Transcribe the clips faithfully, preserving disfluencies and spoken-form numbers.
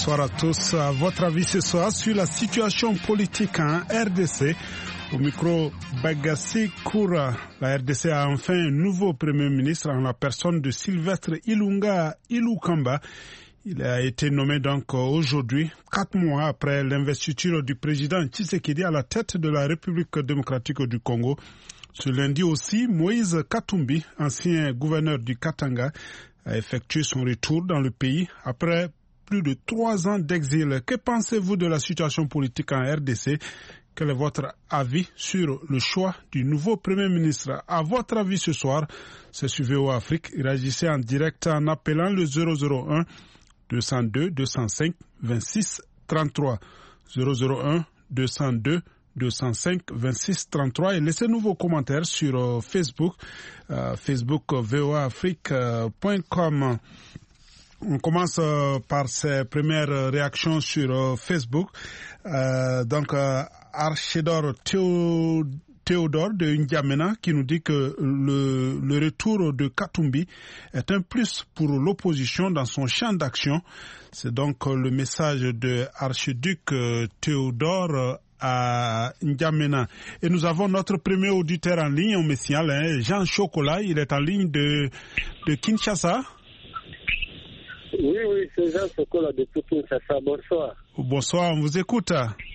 bonsoir à tous. À votre avis ce soir sur la situation politique en R D C. Au micro, Bagassi Koura. La R D C a enfin un nouveau Premier ministre en la personne de Sylvestre Ilunga Ilukamba. Il a été nommé donc aujourd'hui, quatre mois après l'investiture du président Tshisekedi à la tête de la République démocratique du Congo. Ce lundi aussi, Moïse Katumbi, ancien gouverneur du Katanga, a effectué son retour dans le pays après plus de trois ans d'exil. Que pensez-vous de la situation politique en R D C? Quel est votre avis sur le choix du nouveau Premier ministre? À votre avis ce soir, c'est sur V O A Afrique. Réagissez en direct en appelant le zéro zéro un deux zéro deux deux zéro cinq vingt-six trente-trois. zéro zéro un deux zéro deux deux zéro cinq vingt-six trente-trois et laissez-nous vos commentaires sur euh, Facebook, euh, Facebook V O A Afrique point com. On commence euh, par ces premières réactions sur euh, Facebook. Euh, donc, euh, Archidor Théo, Théodore de N'Djamena qui nous dit que le, le retour de Katumbi est un plus pour l'opposition dans son champ d'action. C'est donc euh, le message de Archiduc euh, Théodore euh, à N'Djamena. Et nous avons notre premier auditeur en ligne au Messial, hein, Jean Chocolat. Il est en ligne de, de Kinshasa. Oui, oui, c'est Jean Chocolat de Kinshasa. Bonsoir. Bonsoir, on vous écoute.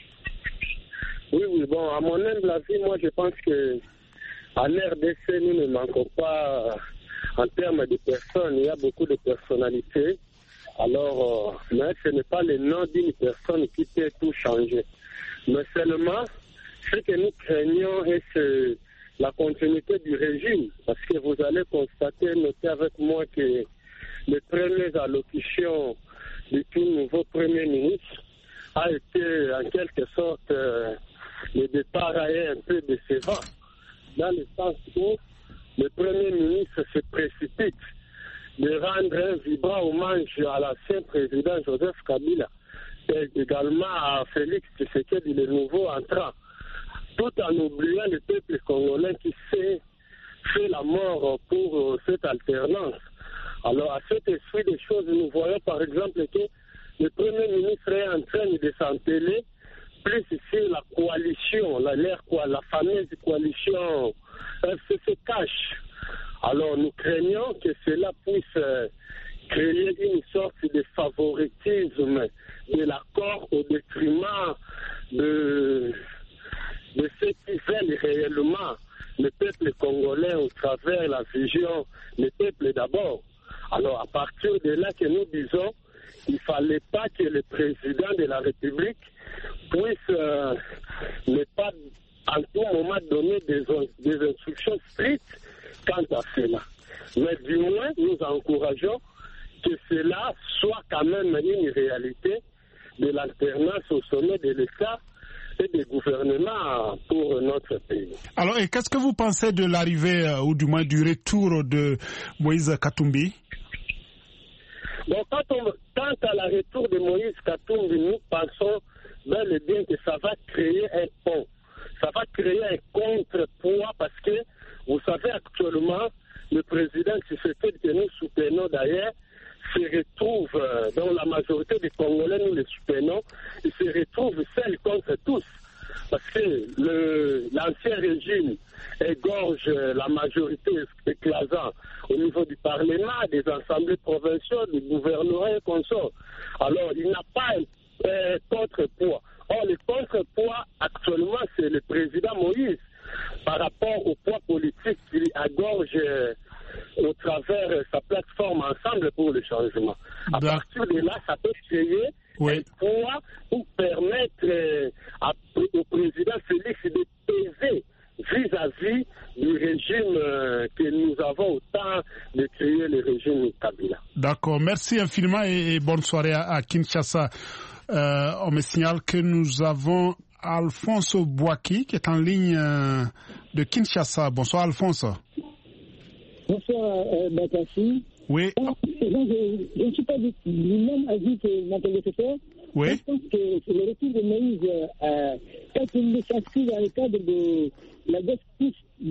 Oui, oui, bon, à mon humble avis, moi je pense que en R D C, nous ne manquons pas en termes de personnes. Il y a beaucoup de personnalités. Alors, euh, mais ce n'est pas le nom d'une personne qui peut tout changer. Mais seulement, ce que nous craignons est la continuité du régime. Parce que vous allez constater, noter avec moi que les premières allocutions du tout nouveau Premier ministre a été en quelque sorte euh, le départ est un peu décevant, dans le sens où le Premier ministre se précipite de rendre un vibrant hommage à l'ancien président Joseph Kabila et également à Félix Tshisekedi, le nouveau entrant, tout en oubliant le peuple congolais qui s'est fait la mort pour cette alternance. Alors, à cet esprit des choses, nous voyons par exemple que le Premier ministre est en train de s'enteler plus sur la coalition, la, la fameuse coalition F C C cache. Alors, nous craignons que cela puisse euh, créer une sorte de favoritisme de l'accord au détriment de, de ceux qui veulent réellement le peuple congolais au travers la vision, le peuple d'abord. Alors, à partir de là que nous disons, il ne fallait pas que le président de la République puisse euh, ne pas en tout moment donner des, des instructions strictes quant à cela. Mais du moins, nous encourageons que cela soit quand même une réalité de l'alternance au sommet de l'État et des gouvernements pour notre pays. Alors, et qu'est-ce que vous pensez de l'arrivée, euh, ou du moins du retour de Moïse Katumbi? Bon, quand on, quant à la retour de Moïse Katumbi, nous pensons bel et bien que ça va créer un pont. Ça va créer un contrepoids parce que, vous savez, actuellement, le président Tshisekedi, que nous soutenons d'ailleurs, se retrouve, euh, dans la majorité des Congolais, nous les soutenons, il se retrouve seul contre tous. Parce que le, l'ancien régime égorge la majorité écrasante au niveau du Parlement, des assemblées provinciales, du gouvernement et consorts. Alors, il n'a pas un euh, contrepoids. Or, le contrepoids, actuellement, c'est le président Moïse, par rapport au poids politique qu'il égorge euh, au travers de sa plateforme Ensemble pour le changement. À D'accord. partir de là, ça peut créer Oui. un poids pour permettre euh, à, au président Félix de peser vis-à-vis du régime euh, que nous avons au temps de créer le régime Kabila. D'accord, merci infiniment et, et bonne soirée à, à Kinshasa. Euh, on me signale que nous avons Alphonse Bouaki qui est en ligne euh, de Kinshasa. Bonsoir Alphonse. Bonsoir euh, Bakassi. Oui. Donc, je, je ne suis pas du, du même avis que mon prédécesseur. Oui. Je pense que le retour de Moïse, euh, quand il s'inscrit dans le cadre de la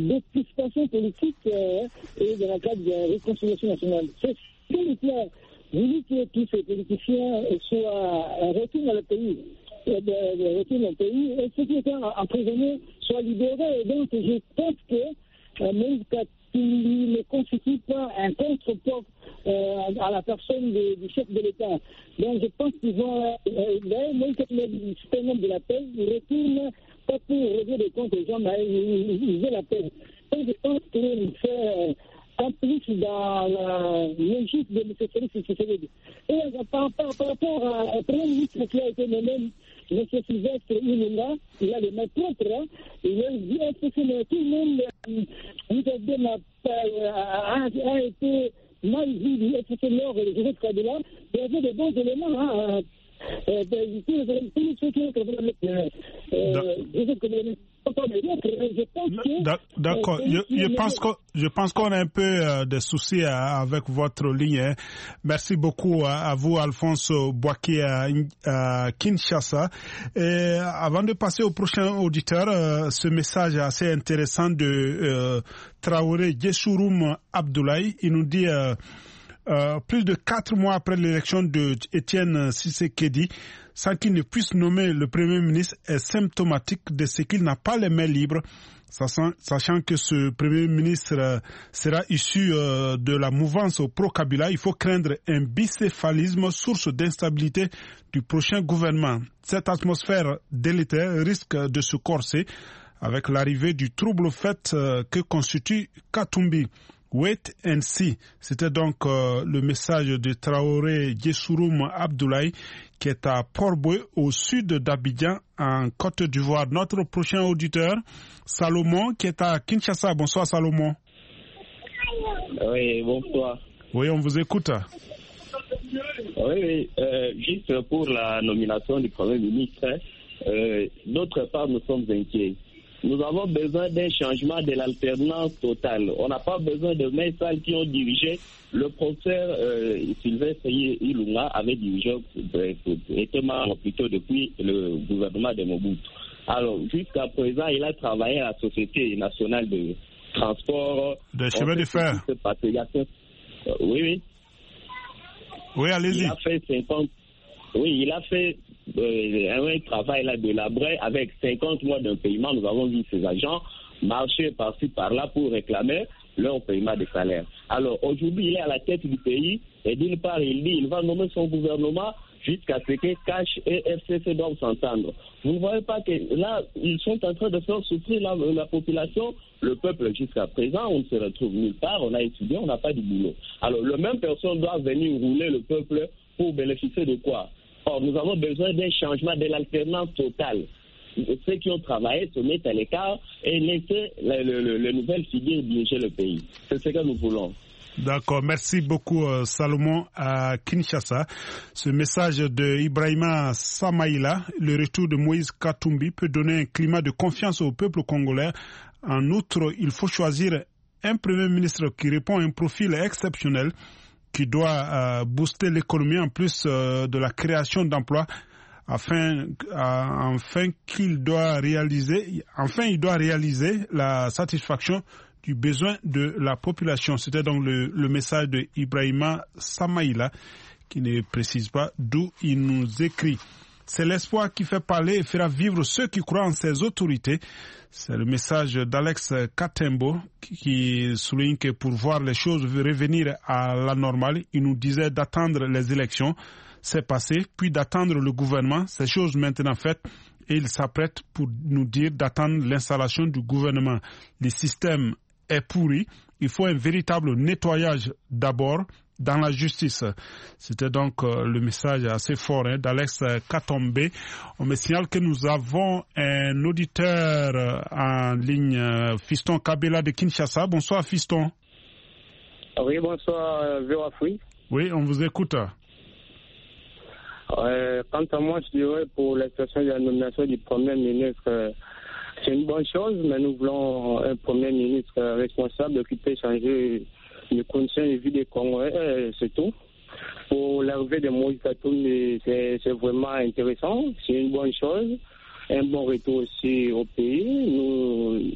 décrispation politique euh, et dans le cadre de la réconciliation nationale, c'est sur le plan voulu que tous ces politiciens soient retournés dans le pays, retournent dans le pays, et ceux qui étaient emprisonnés soient libérés. Et donc, je pense que Moïse Katumbi ne constitue pas un contre-poids euh, à la personne de, du chef de l'État. Donc, je pense qu'ils vont. Euh, Moïse Katumbi, c'est un homme de la paix, il retourne pas pour régler des comptes aux gens, mais il, il veut la paix. Donc, je pense qu'il fait. En plus, dans la logique de M. Félix Tshisekedi. Et par, par, par rapport à un premier ministre qui a été nommé, M. Sylvestre Ilunga, il a les mains propres, hein, il a dit que tout le monde a, a, a été mal vu du F C Nord et Joseph Kabila. Il y avait des bons éléments. Hein, euh, tous ceux qui ont Joseph Kabila. D'accord. Je, je pense que je pense qu'on a un peu euh, de soucis euh, avec votre ligne. Hein. Merci beaucoup à, à vous, Alphonse Boaké à, à Kinshasa. Et avant de passer au prochain auditeur, euh, ce message assez intéressant de euh, Traoré Djessouroum Abdoulaye. Il nous dit euh, euh, plus de quatre mois après l'élection de Étienne Tshisekedi, sans qu'il ne puisse nommer le Premier ministre est symptomatique de ce qu'il n'a pas les mains libres, sachant que ce Premier ministre sera issu de la mouvance pro-Kabila. Il faut craindre un bicéphalisme, source d'instabilité du prochain gouvernement. Cette atmosphère délétère risque de se corser avec l'arrivée du trouble fait que constitue Katumbi. Wait and see. C'était donc euh, le message de Traoré Djessouroum Abdoulaye qui est à Port-Boué au sud d'Abidjan en Côte d'Ivoire. Notre prochain auditeur, Salomon, qui est à Kinshasa. Bonsoir Salomon. Oui, bonsoir. Oui, on vous écoute. Oui, oui. Euh, juste pour la nomination du Premier ministre, euh, d'autre part, nous sommes inquiets. Nous avons besoin d'un changement de l'alternance totale. On n'a pas besoin de mains sales qui ont dirigé. Le professeur euh, Sylvestre Ilunga avait dirigé, était membre plutôt depuis le gouvernement de Mobutu. Alors, jusqu'à présent, il a travaillé à la Société nationale de transport. De chemin de fer. Euh, oui, oui. Oui, allez-y. Il a fait cinquante. Oui, il a fait Euh, un travail là de labrer avec cinquante mois d'un paiement. Nous avons vu ces agents marcher par-ci par-là pour réclamer leur paiement de salaire. Alors aujourd'hui, il est à la tête du pays et d'une part, il dit il va nommer son gouvernement jusqu'à ce que Cash et F C C doivent s'entendre. Vous ne voyez pas que là, ils sont en train de faire souffrir la, la population, le peuple jusqu'à présent, on ne se retrouve nulle part, on a étudié, on n'a pas de boulot. Alors, la même personne doit venir rouler le peuple pour bénéficier de quoi? Or, nous avons besoin d'un changement de l'alternance totale. Ceux qui ont travaillé se mettent à l'écart et laisser les, les, les nouvelles figures diriger le pays. C'est ce que nous voulons. D'accord, merci beaucoup euh, Salomon à Kinshasa. Ce message de Ibrahima Samaïla, le retour de Moïse Katumbi peut donner un climat de confiance au peuple congolais. En outre, il faut choisir un premier ministre qui répond à un profil exceptionnel, qui doit euh, booster l'économie en plus euh, de la création d'emplois, afin, euh, enfin qu'il doit réaliser, enfin il doit réaliser la satisfaction du besoin de la population. C'était donc le, le message de Ibrahima Samaïla, qui ne précise pas d'où il nous écrit. C'est l'espoir qui fait parler et fera vivre ceux qui croient en ces autorités. C'est le message d'Alex Katembo qui souligne que pour voir les choses revenir à la normale, il nous disait d'attendre les élections. C'est passé, puis d'attendre le gouvernement. Ces choses maintenant faites et il s'apprête pour nous dire d'attendre l'installation du gouvernement. Le système est pourri. Il faut un véritable nettoyage d'abord dans la justice. C'était donc euh, le message assez fort hein, d'Alex Katombe. On me signale que nous avons un auditeur euh, en ligne, euh, Fiston Kabela de Kinshasa. Bonsoir Fiston. Oui, bonsoir euh, Vérafoui. Oui, on vous écoute. Euh, quant à moi, je dirais pour l'expression de la nomination du Premier ministre, euh, c'est une bonne chose, mais nous voulons un Premier ministre euh, responsable qui peut changer les conditions de vie des Congolais, euh, c'est tout. Pour l'arrivée de Moïse Katumbi, c'est, c'est vraiment intéressant, c'est une bonne chose. Un bon retour aussi au pays. Nous,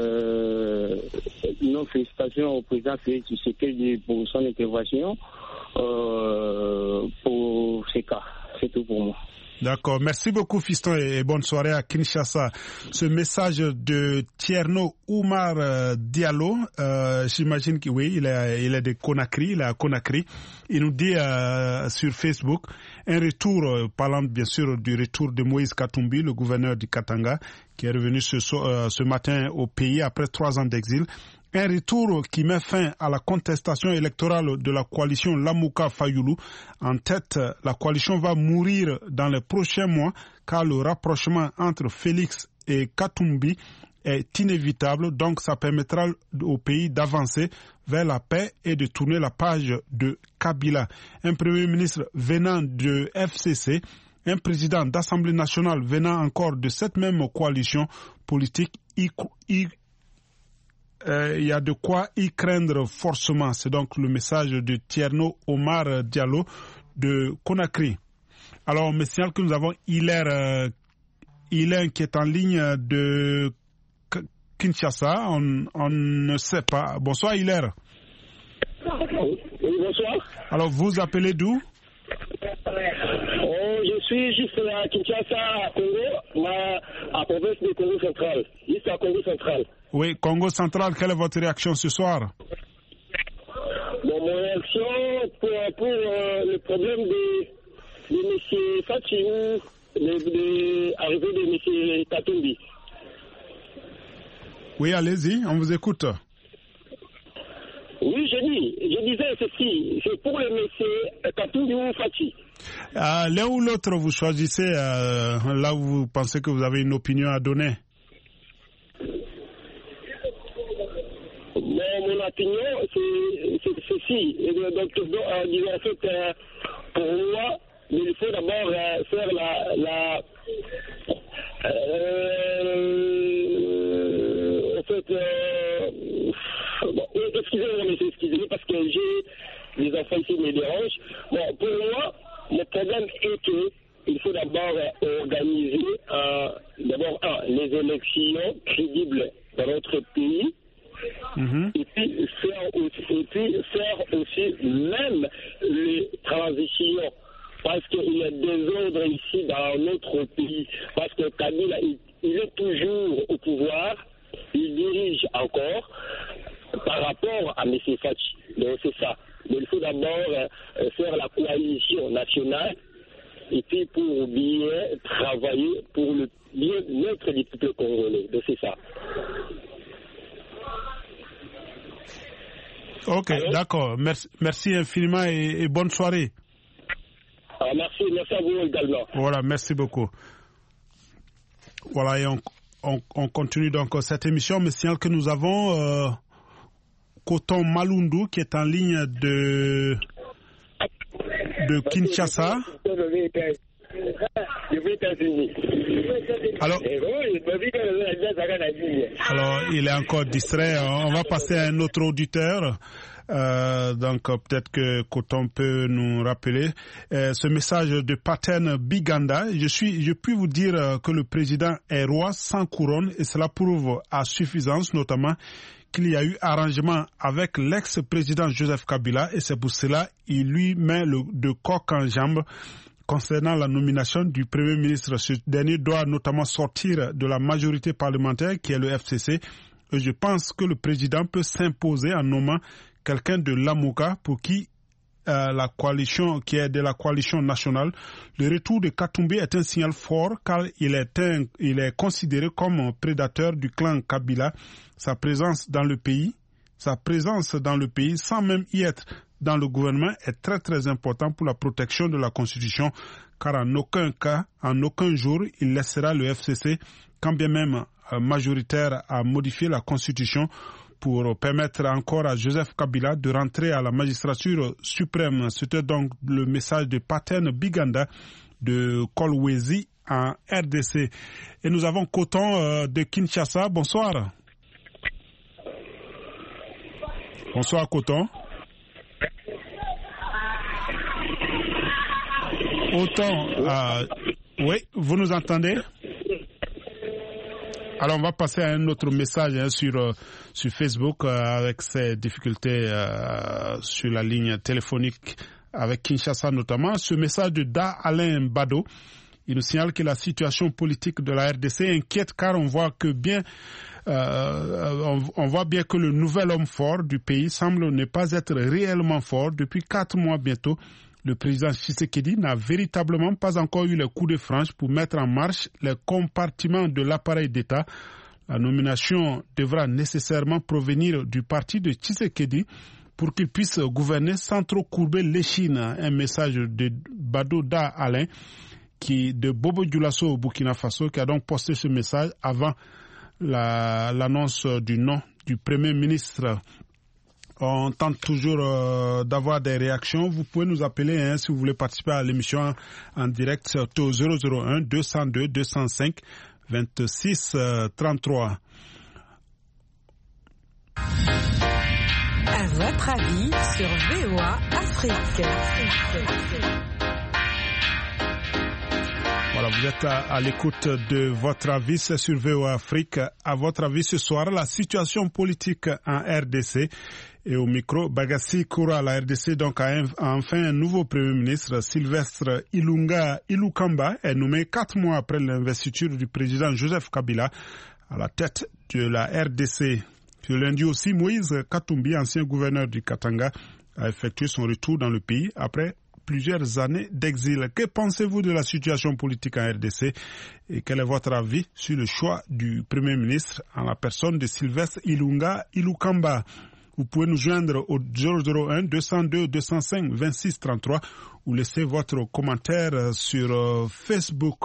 euh, nos félicitations au président Félix Tshisekedi pour son intervention. euh, pour ces cas. C'est tout pour moi. D'accord. Merci beaucoup, Fiston, et bonne soirée à Kinshasa. Ce message de Tierno Oumar euh, Diallo, euh, j'imagine que oui, il est, il est de Conakry, il est à Conakry. Il nous dit euh, sur Facebook un retour, euh, parlant bien sûr du retour de Moïse Katumbi, le gouverneur du Katanga, qui est revenu ce, euh, ce matin au pays après trois ans d'exil. Un retour qui met fin à la contestation électorale de la coalition Lamouka-Fayoulou. En tête, la coalition va mourir dans les prochains mois car le rapprochement entre Félix et Katumbi est inévitable. Donc, ça permettra au pays d'avancer vers la paix et de tourner la page de Kabila. Un premier ministre venant de F C C, un président d'Assemblée nationale venant encore de cette même coalition politique, y, y il euh, y a de quoi y craindre forcément. C'est donc le message de Tierno Omar Diallo de Conakry. Alors, on me signale que nous avons Hilaire, euh, Hilaire qui est en ligne de Kinshasa. On, on ne sait pas. Bonsoir Hilaire. Oui, bonsoir. Alors, vous appelez d'où? Oh, je suis juste à Kinshasa, à Congo, à, à province du Congo central. Juste à Congo central. Oui, Congo central, quelle est votre réaction ce soir? Bon, mon réaction pour, pour euh, le problème de, de M. Fachi ou de l'arrivée de M. Katumbi. Oui, allez-y, on vous écoute. Oui, je dis, je disais ceci, c'est pour le M. Katumbi ou Fachi. Euh, l'un ou l'autre, vous choisissez euh, là où vous pensez que vous avez une opinion à donner. Mon opinion, c'est ceci. Donc, disons, en fait, euh, pour moi, il faut d'abord euh, faire la... la euh, en fait, euh, bon, excusez-moi, mais excusez-moi, parce que j'ai les enfants qui me dérangent. Bon, pour moi, le problème est que il faut d'abord euh, organiser euh, d'abord un, les élections crédibles dans notre pays. Mm-hmm. Et puis faire aussi, et puis faire aussi même les transitions, parce qu'il y a des ordres ici dans notre pays, parce que Kabila il, il est toujours au pouvoir, il dirige encore par rapport à M. Fachi. Donc c'est ça. Mais il faut d'abord euh, faire la coalition nationale et puis pour bien travailler pour le bien-être du peuple congolais. Donc c'est ça. Ok, d'accord. Merci, merci infiniment et, et bonne soirée. Ah, merci, merci à vous également. Voilà, merci beaucoup. Voilà, et on, on, on continue donc cette émission, mais signale que nous avons euh, Coton Malundu qui est en ligne de, de Kinshasa. Alors, alors, il est encore distrait. On va passer à un autre auditeur. Euh, donc, peut-être que Coton peut nous rappeler euh, ce message de Paten Biganda. Je suis, je puis vous dire que le président est roi sans couronne et cela prouve à suffisance, notamment qu'il y a eu arrangement avec l'ex-président Joseph Kabila et c'est pour cela qu'il lui met le de coq en jambe. Concernant la nomination du Premier ministre, ce dernier doit notamment sortir de la majorité parlementaire qui est le F C C. Et je pense que le président peut s'imposer en nommant quelqu'un de l'Amouka pour qui euh, la coalition, qui est de la coalition nationale. Le retour de Katumbi est un signal fort car il est, un, il est considéré comme un prédateur du clan Kabila. Sa présence dans le pays, sa présence dans le pays sans même y être dans le gouvernement est très très important pour la protection de la Constitution car en aucun cas, en aucun jour, il laissera le F C C, quand bien même euh, majoritaire, à modifier la Constitution pour permettre encore à Joseph Kabila de rentrer à la magistrature suprême. C'était donc le message de Paten Biganda de Kolwezi en R D C. Et nous avons Coton euh, de Kinshasa. Bonsoir. Bonsoir Coton. Autant, euh, oui, vous nous entendez? Alors on va passer à un autre message hein, sur, euh, sur Facebook euh, avec ces difficultés euh, sur la ligne téléphonique avec Kinshasa notamment. Ce message de Da Alain Bado, il nous signale que la situation politique de la R D C inquiète car on voit que bien, euh, on, on voit bien que le nouvel homme fort du pays semble ne pas être réellement fort. Depuis quatre mois bientôt, le président Tshisekedi n'a véritablement pas encore eu le coup de franche pour mettre en marche les compartiments de l'appareil d'État. La nomination devra nécessairement provenir du parti de Tshisekedi pour qu'il puisse gouverner sans trop courber l'échine. Un message de Bado Da Alain qui, de Bobo Dioulasso au Burkina Faso, qui a donc posté ce message avant la, l'annonce du nom du Premier ministre. On tente toujours euh, d'avoir des réactions. Vous pouvez nous appeler hein, si vous voulez participer à l'émission en, en direct au zéro zéro un deux zéro deux deux zéro cinq vingt-six trente-trois. À votre avis sur V O A Afrique. Voilà, vous êtes à, à l'écoute de votre avis sur V O A Afrique. À votre avis ce soir, la situation politique en R D C. Et au micro, Bagassi Koura, la R D C donc a, a enfin un nouveau Premier ministre, Sylvestre Ilunga Ilukamba, est nommé quatre mois après l'investiture du président Joseph Kabila à la tête de la R D C. Ce lundi aussi, Moïse Katumbi, ancien gouverneur du Katanga, a effectué son retour dans le pays après plusieurs années d'exil. Que pensez-vous de la situation politique en R D C et quel est votre avis sur le choix du Premier ministre en la personne de Sylvestre Ilunga Ilukamba? Vous pouvez nous joindre au zéro zéro un deux zéro deux deux zéro cinq vingt-six trente-trois ou laisser votre commentaire sur Facebook.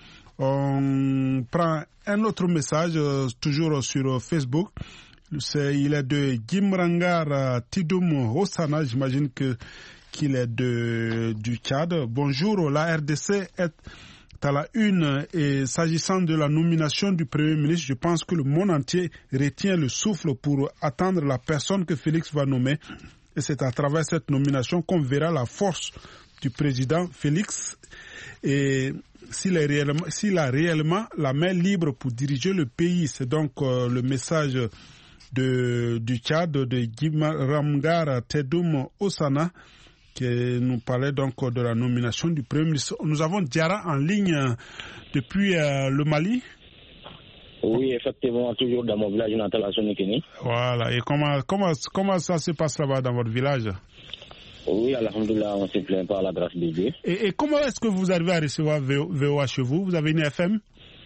On prend un autre message, toujours sur Facebook. C'est, il est de Gimrangar Tidoum Hossana, j'imagine que qu'il est de, du Tchad. Bonjour, la R D C est à la une et s'agissant de la nomination du Premier ministre, je pense que le monde entier retient le souffle pour attendre la personne que Félix va nommer et c'est à travers cette nomination qu'on verra la force du président Félix et s'il, est réellement, s'il a réellement la main libre pour diriger le pays. C'est donc euh, le message de, du Tchad de Gimrangar Tidoum Hossana qui nous parlait donc de la nomination du Premier ministre. Nous avons Diarra en ligne depuis euh, le Mali. Oui, effectivement, toujours dans mon village natal à Sonikini. Voilà, et comment, comment, comment ça se passe là-bas dans votre village? Oui, alhamdoulilah, on ne se plaint pas à la grâce de Dieu. Et, et comment est-ce que vous arrivez à recevoir V O A chez vous? Vous avez une F M?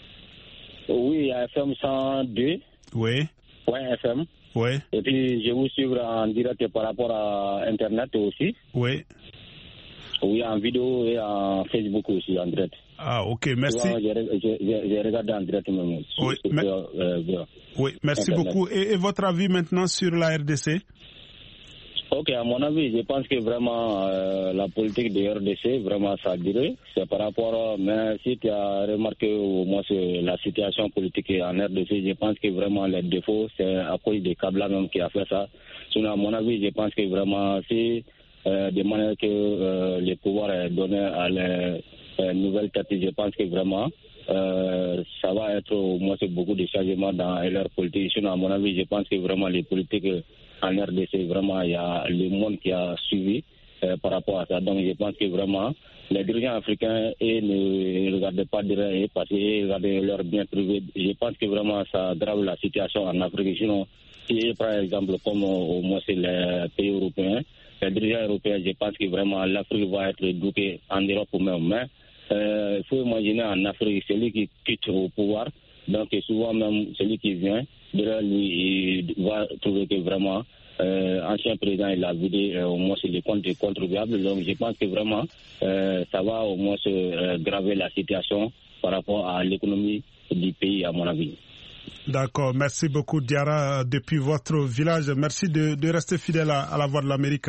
Oui, F M cent deux. Oui. Point F M. Oui. Et puis, je vous suivre en direct par rapport à Internet aussi. Oui. Oui, en vidéo et en Facebook aussi, en direct. Ah, ok, merci. J'ai regardé en direct même. Oui, sur, mais... euh, euh, oui merci Internet. beaucoup. Et, et votre avis maintenant sur la R D C? Ok, à mon avis, je pense que vraiment euh, la politique de R D C, vraiment ça a duré. C'est par rapport, mais si tu as remarqué au moins la situation politique en R D C, je pense que vraiment les défauts, c'est à cause des Kabila même qui a fait ça. Sinon, à mon avis, je pense que vraiment, si euh, de manière que euh, le pouvoir est donné à les euh, nouvelles têtes, je pense que vraiment, euh, ça va être au moins beaucoup de changements dans leur politique. Sinon, à mon avis, je pense que vraiment les politiques en R D C, vraiment, il y a le monde qui a suivi euh, par rapport à ça. Donc, je pense que vraiment, les dirigeants africains et ne regardent pas derrière parce qu'ils regardent leur bien privé. Je pense que vraiment, ça aggrave la situation en Afrique. Sinon, si, par exemple, comme au moins c'est les pays européens, les dirigeants européens, je pense que vraiment, l'Afrique va être éduquée en Europe même. Mais il euh, faut imaginer en Afrique, celui qui quitte au pouvoir, donc souvent même celui qui vient, derrière lui, il va trouver que vraiment, euh, ancien président, il a vidé euh, au moins les comptes des contribuables. Donc je pense que vraiment, euh, ça va au moins se euh, graver la situation par rapport à l'économie du pays, à mon avis. D'accord, merci beaucoup Diarra depuis votre village. Merci de, de rester fidèle à, à la Voix de l'Amérique.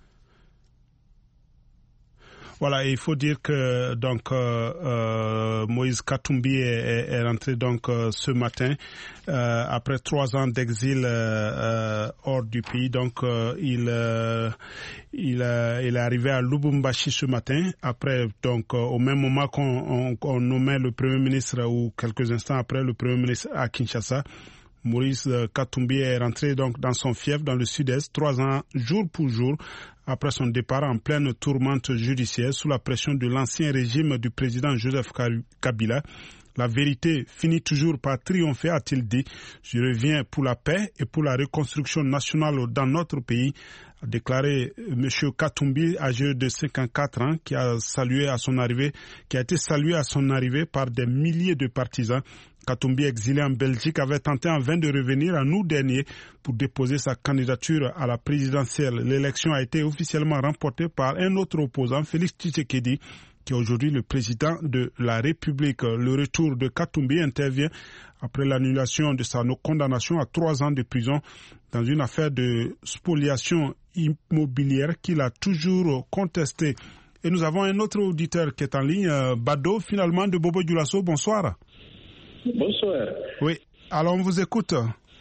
Voilà, il faut dire que donc euh, euh, Moïse Katumbi est, est rentré donc euh, ce matin euh, après trois ans d'exil euh, hors du pays. Donc euh, il euh, il, euh, il est arrivé à Lubumbashi ce matin. Après donc euh, au même moment qu'on on, on nommait le Premier ministre ou quelques instants après le Premier ministre à Kinshasa. Maurice Katumbi est rentré donc dans son fief dans le sud-est, trois ans jour pour jour, après son départ en pleine tourmente judiciaire sous la pression de l'ancien régime du président Joseph Kabila. La vérité finit toujours par triompher, a-t-il dit. Je reviens pour la paix et pour la reconstruction nationale dans notre pays, a déclaré M. Katumbi, âgé de cinquante-quatre ans, qui a salué à son arrivée, qui a été salué à son arrivée par des milliers de partisans. Katumbi, exilé en Belgique, avait tenté en vain de revenir en août dernier pour déposer sa candidature à la présidentielle. L'élection a été officiellement remportée par un autre opposant, Félix Tshisekedi, qui est aujourd'hui le président de la République. Le retour de Katumbi intervient après l'annulation de sa condamnation à trois ans de prison dans une affaire de spoliation immobilière qu'il a toujours contestée. Et nous avons un autre auditeur qui est en ligne, Bado, finalement, de Bobo Dioulasso. Bonsoir. Bonsoir. Oui, alors on vous écoute.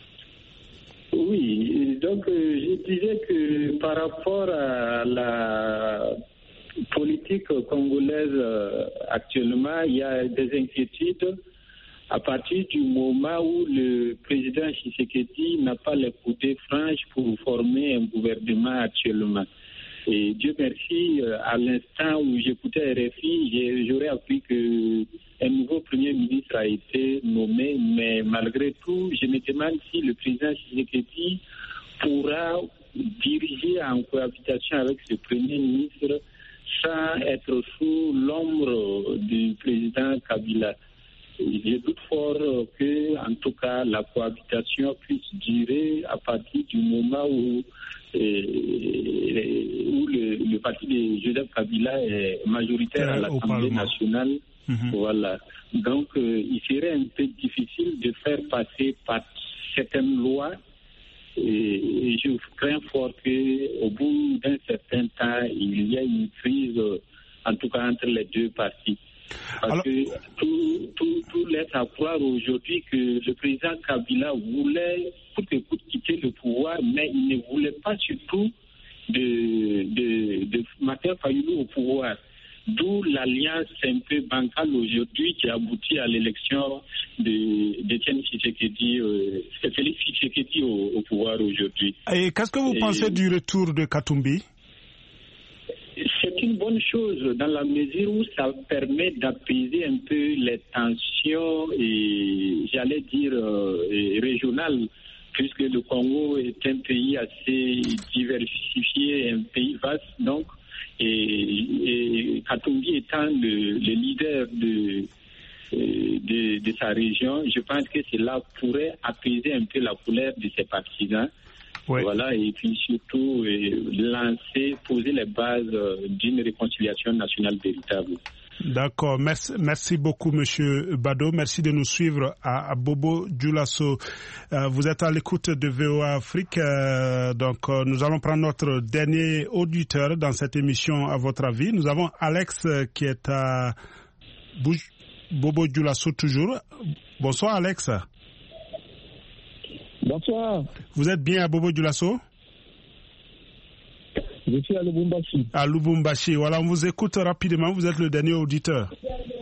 Oui, donc euh, je disais que par rapport à la politique congolaise euh, actuellement, il y a des inquiétudes à partir du moment où le président Tshisekedi n'a pas les coudées franches pour former un gouvernement actuellement. Et Dieu merci, euh, à l'instant où j'écoutais R F I, j'aurais appris que un nouveau premier ministre a été nommé, mais malgré tout, je me demande si le président Tshisekedi pourra diriger en cohabitation avec ce premier ministre sans être sous l'ombre du président Kabila. Je doute fort que, en tout cas, la cohabitation puisse durer à partir du moment où, euh, où le, le parti de Joseph Kabila est majoritaire à l'Assemblée nationale. Mm-hmm. Voilà. Donc, euh, il serait un peu difficile de faire passer par certaines lois. Et je crains fort qu'au bout d'un certain temps, il y ait une crise, en tout cas entre les deux partis. Parce Alors... que tout, tout, tout laisse à croire aujourd'hui que le président Kabila voulait coûte que coûte quitter le pouvoir, mais il ne voulait pas surtout de, de, de Martin Fayulu au pouvoir. D'où l'alliance un peu bancale aujourd'hui qui aboutit à l'élection de d'Étienne Tshisekedi, euh, Félix Tshisekedi au, au pouvoir aujourd'hui. Et qu'est-ce que vous Et pensez du retour de Katumbi? C'est une bonne chose dans la mesure où ça permet d'apaiser un peu les tensions et j'allais dire euh, régionales, puisque le Congo est un pays assez diversifié, un pays vaste donc. Et, et Katumbi étant le, le leader de, de, de sa région, je pense que cela pourrait apaiser un peu la colère de ses partisans. Ouais. Voilà, et puis surtout euh, lancer, poser les bases euh, d'une réconciliation nationale véritable. D'accord, merci, merci beaucoup Monsieur Bado, merci de nous suivre à, à Bobo Dioulasso. Euh, vous êtes à l'écoute de V O A Afrique, euh, donc euh, nous allons prendre notre dernier auditeur dans cette émission à votre avis. Nous avons Alex euh, qui est à Bouj- Bobo Dioulasso toujours. Bonsoir Alex. Bonsoir. Vous êtes bien à Bobo Dioulasso? Je suis à Lubumbashi. À Lubumbashi, voilà, on vous écoute rapidement, vous êtes le dernier auditeur.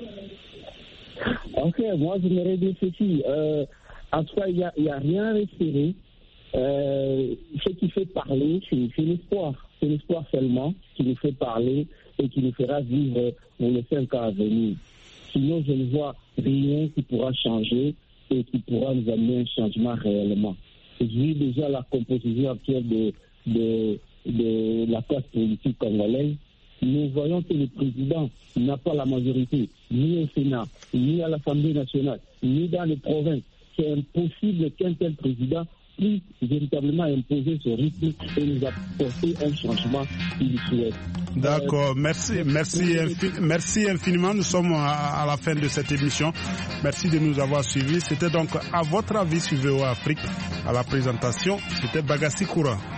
Ok, moi je me dire ceci. Euh, en tout cas, il n'y a, a rien à respirer. Euh, ce qui fait parler, c'est, c'est l'espoir. C'est l'espoir seulement qui nous fait parler et qui nous fera vivre pour les cinq ans à venir. Sinon, je ne vois rien qui pourra changer et qui pourra nous amener un changement réellement. Je vis déjà la composition actuelle de, de, de la classe politique congolaise. Nous voyons que le président n'a pas la majorité, ni au Sénat, ni à l'Assemblée nationale, ni dans les provinces. C'est impossible qu'un tel président puisse véritablement imposer ce rythme et nous apporter un changement qu'il souhaite. D'accord, merci, merci, infin- merci infiniment. Nous sommes à, à la fin de cette émission. Merci de nous avoir suivis. C'était donc à votre avis sur V O A Afrique. À la présentation, c'était Bagassi Koura.